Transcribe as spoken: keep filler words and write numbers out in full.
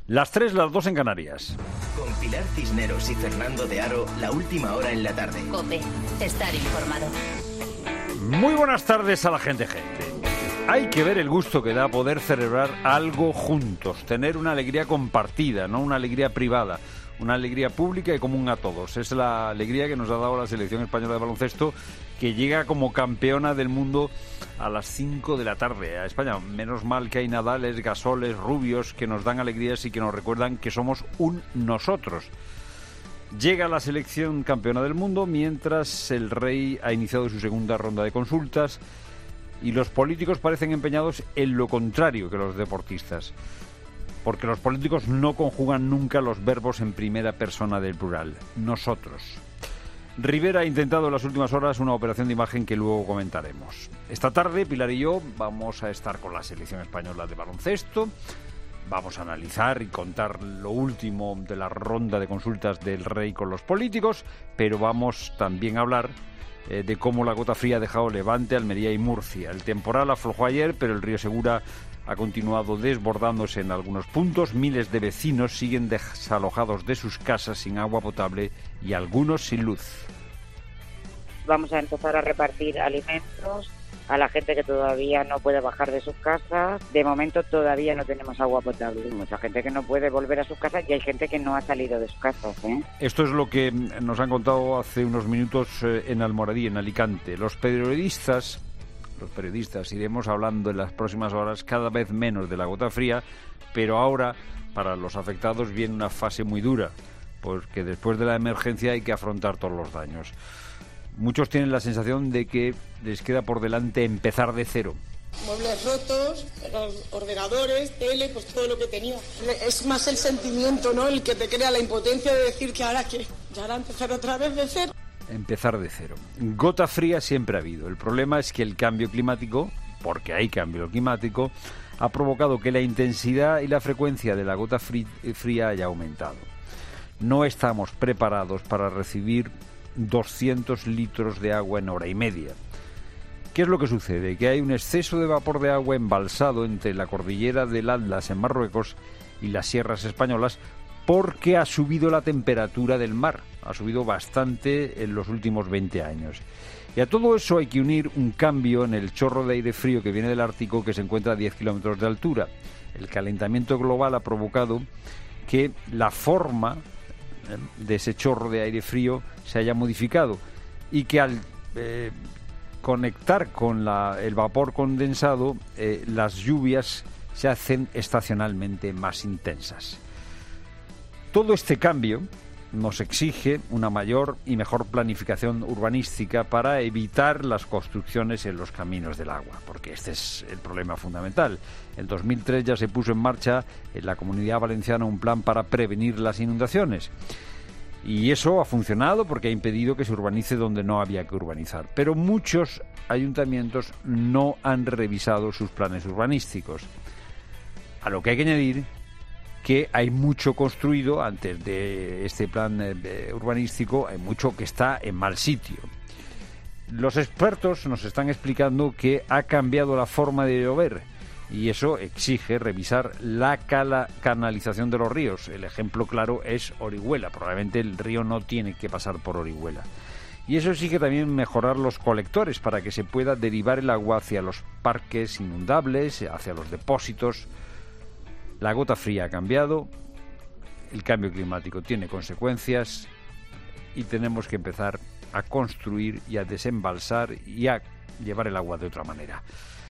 Las tres, las dos en Canarias. Con Pilar Cisneros y Fernando de Aro, la última hora en la tarde. COPE, estar informado. Muy buenas tardes a la gente, gente. Hay que ver el gusto que da poder celebrar algo juntos, tener una alegría compartida, no una alegría privada, una alegría pública y común a todos. Es la alegría que nos ha dado la selección española de baloncesto, que llega como campeona del mundo a las cinco de la tarde a España. Menos mal que hay Nadales, Gasoles, Rubios, que nos dan alegrías y que nos recuerdan que somos un nosotros. Llega la selección campeona del mundo mientras el rey ha iniciado su segunda ronda de consultas y los políticos parecen empeñados en lo contrario que los deportistas, porque los políticos no conjugan nunca los verbos en primera persona del plural, nosotros. Rivera ha intentado en las últimas horas una operación de imagen que luego comentaremos. Esta tarde, Pilar y yo vamos a estar con la selección española de baloncesto. Vamos a analizar y contar lo último de la ronda de consultas del rey con los políticos, pero vamos también a hablar eh, de cómo la gota fría ha dejado Levante, Almería y Murcia. El temporal aflojó ayer, pero el río Segura ha continuado desbordándose en algunos puntos. Miles de vecinos siguen desalojados de sus casas sin agua potable y algunos sin luz. Vamos a empezar a repartir alimentos a la gente que todavía no puede bajar de sus casas. De momento todavía no tenemos agua potable. Hay mucha gente que no puede volver a sus casas y hay gente que no ha salido de sus casas, ¿eh? Esto es lo que nos han contado hace unos minutos en Almoradí, en Alicante. Los periodistas, los periodistas iremos hablando en las próximas horas cada vez menos de la gota fría, pero ahora para los afectados viene una fase muy dura, porque después de la emergencia hay que afrontar todos los daños. Muchos tienen la sensación de que les queda por delante empezar de cero. Muebles rotos, ordenadores, tele, pues todo lo que tenía. Es más el sentimiento, ¿no?, el que te crea la impotencia de decir que ahora qué, ya ahora empezar otra vez de cero. Empezar de cero. Gota fría siempre ha habido. El problema es que el cambio climático, porque hay cambio climático, ha provocado que la intensidad y la frecuencia de la gota fría haya aumentado. No estamos preparados para recibir doscientos litros de agua en hora y media. ¿Qué es lo que sucede? Que hay un exceso de vapor de agua embalsado entre la cordillera del Atlas en Marruecos y las sierras españolas, porque ha subido la temperatura del mar, ha subido bastante en los últimos veinte años. Y a todo eso hay que unir un cambio en el chorro de aire frío que viene del Ártico, que se encuentra a diez kilómetros de altura. El calentamiento global ha provocado que la forma de ese chorro de aire frío se haya modificado y que al eh, conectar con la, el vapor condensado, eh, las lluvias se hacen estacionalmente más intensas. Todo este cambio nos exige una mayor y mejor planificación urbanística para evitar las construcciones en los caminos del agua, porque este es el problema fundamental. En dos mil tres ya se puso en marcha en la Comunidad Valenciana un plan para prevenir las inundaciones. Y eso ha funcionado porque ha impedido que se urbanice donde no había que urbanizar. Pero muchos ayuntamientos no han revisado sus planes urbanísticos. A lo que hay que añadir que hay mucho construido antes de este plan eh, urbanístico, hay mucho que está en mal sitio. Los expertos nos están explicando que ha cambiado la forma de llover y eso exige revisar la cala, canalización de los ríos. El ejemplo claro es Orihuela. Probablemente el río no tiene que pasar por Orihuela. Y eso exige también mejorar los colectores para que se pueda derivar el agua hacia los parques inundables, hacia los depósitos. La gota fría ha cambiado, el cambio climático tiene consecuencias y tenemos que empezar a construir y a desembalsar y a llevar el agua de otra manera.